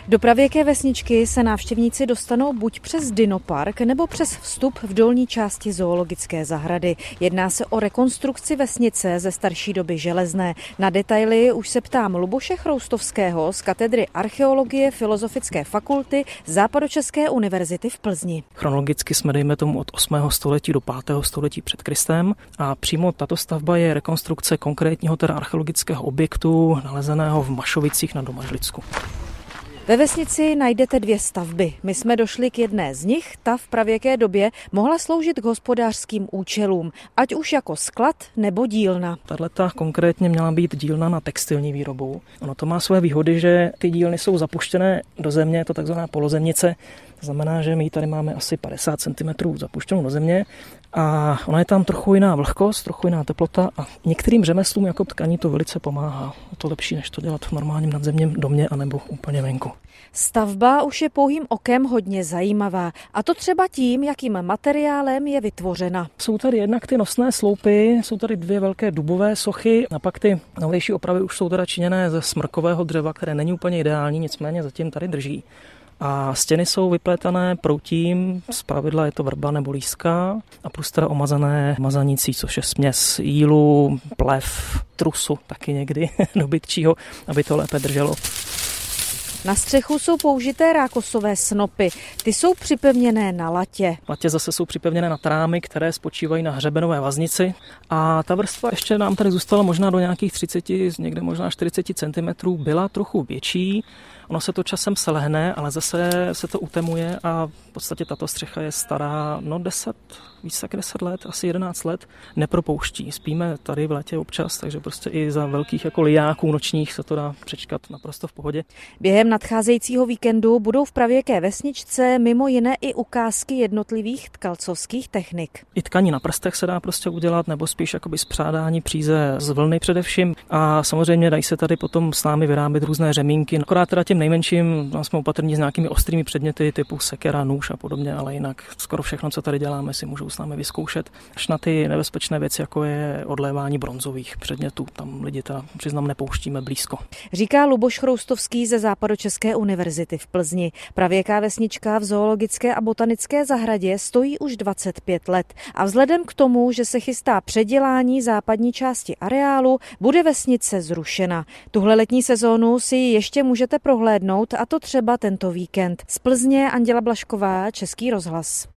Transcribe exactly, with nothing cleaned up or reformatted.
Do pravěké vesničky se návštěvníci dostanou buď přes dinopark nebo přes vstup v dolní části zoologické zahrady. Jedná se o rekonstrukci vesnice ze starší doby železné. Na detaily už se ptám Luboše Chroustovského z katedry archeologie Filozofické fakulty Západočeské univerzity v Plzni. Chronologicky jsme, dejme tomu, od osmého století do pátého století před Kristem a přímo tato stavba je rekonstrukce konkrétního teda archeologického objektu nalezeného v Mašovicích na Domažlicku. Ve vesnici najdete dvě stavby. My jsme došli k jedné z nich, ta v pravěké době mohla sloužit k hospodářským účelům, ať už jako sklad nebo dílna. Tato konkrétně měla být dílna na textilní výrobu. Ono to má své výhody, že ty dílny jsou zapuštěné do země, je to takzvaná polozemnice. To znamená, že my tady máme asi padesát centimetrů zapuštěnou do země a ona je tam trochu jiná vlhkost, trochu jiná teplota a některým řemeslům jako tkaní to velice pomáhá. Je to lepší, než to dělat v normálním nadzemním domě anebo úplně venku. Stavba už je pouhým okem hodně zajímavá, a to třeba tím, jakým materiálem je vytvořena. Jsou tady jednak ty nosné sloupy, jsou tady dvě velké dubové sochy a pak ty novější opravy už jsou teda činěné ze smrkového dřeva, které není úplně ideální, nicméně zatím tady drží. A stěny jsou vyplétané proutím, zpravidla je to vrba nebo líska a plus teda omazané mazanicí, což je směs jílu, plev, trusu taky někdy dobytčího, aby to lépe drželo. Na střechu jsou použité rákosové snopy. Ty jsou připevněné na latě. Latě zase jsou připevněné na trámy, které spočívají na hřebenové vaznici. A ta vrstva ještě nám tady zůstala možná do nějakých třicet, někde možná čtyřicet centimetrů, byla trochu větší. Ono se to časem selehne, ale zase se to utemuje a v podstatě tato střecha je stará no deset, víc jak deset let, asi jedenáct let, nepropouští. Spíme tady v létě občas, takže prostě i za velkých jako lijáků nočních se to dá přečkat naprosto v pohodě. Během nadcházejícího víkendu budou v pravěké vesničce mimo jiné i ukázky jednotlivých tkalcovských technik. I tkaní na prstech se dá prostě udělat, nebo spíš jakoby spřádání příze z vlny především. A samozřejmě dají se tady potom s námi vyrábět různé řemínky. Akorát teda těm nejmenším jsme opatrní s nějakými ostrými předměty typu sekera, nůž a podobně, ale jinak skoro všechno, co tady děláme, si můžou s námi vyzkoušet. Až na ty nebezpečné věci, jako je odlévání bronzových předmětů, tam lidi teda přiznám nepouštíme blízko. Říká Luboš Chroustovský ze Západočeské univerzity v Plzni. Pravěká vesnička v zoologické a botanické zahradě stojí už dvacet pět let a vzhledem k tomu, že se chystá předělání západní části areálu, bude vesnice zrušena. Tuhle letní sezónu si ji ještě můžete prohlédnout, a to třeba tento víkend. Z Plzně Anděla Blažková, Český rozhlas.